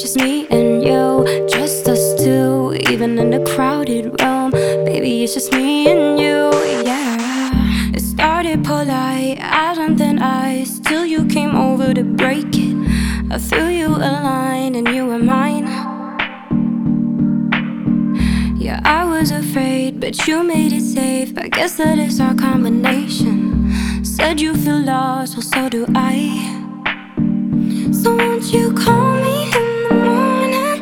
just me and you, just us two, even in a crowded room. Baby, it's just me and you, yeah. It started polite, as on thin ice, till you came over to break it. I threw you a line and you were mine. Yeah, I was afraid, but you made it safe. I guess that is our combination. Said you feel lost, well so do I. So won't you call me in the morning?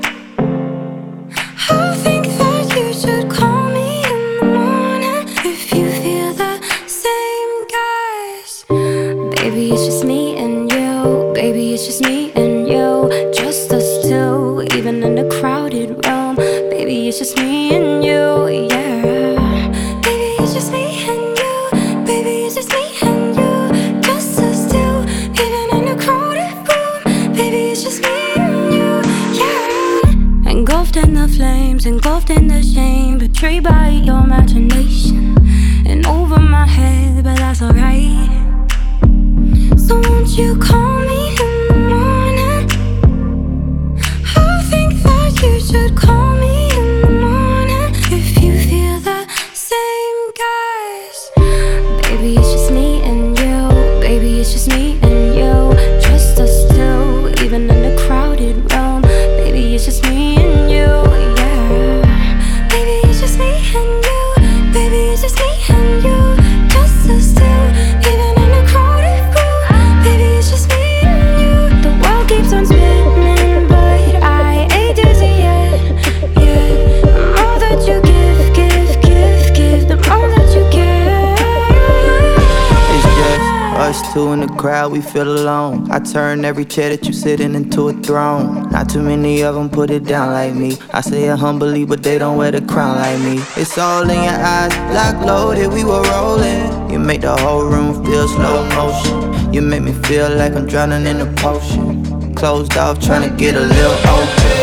I think that you should call me in the morning if you feel the same, guys. Baby, it's just me and you. Baby, it's just me and you, just us two, even in a crowded room. Baby, it's just me and you, yeah. Baby, it's just me and you. Baby, it's just me and you, just us two, even in a crowded room. Baby, it's just me and you, yeah. Engulfed in the flames, engulfed in the shame, betrayed by your imagination, and over my head, but that's alright. So won't you call me in the morning? I think that you should call me in the morning if you feel the same, guys. Baby, it's just me and you. Baby, it's just me and you, just us two, even in a crowded room. Baby, it's just me and you, yeah. Baby, it's just me and you. Baby, it's just me and you, just us two, even in a crowded room. Baby, it's just me and you. The world keeps on spinning, but I ain't dizzy yet, yeah. The more that you give, the more that you get. It's just us two in the crowd, we feel alone. I turn every chair that you sitting into a throne. Not too many of them put it down like me. I say it humbly, but they don't wear the crown like me. It's all in your eyes, lock loaded, we were rolling. You make the whole room feel slow motion. You make me feel like I'm drowning in a potion. Closed off, trying to get a little open.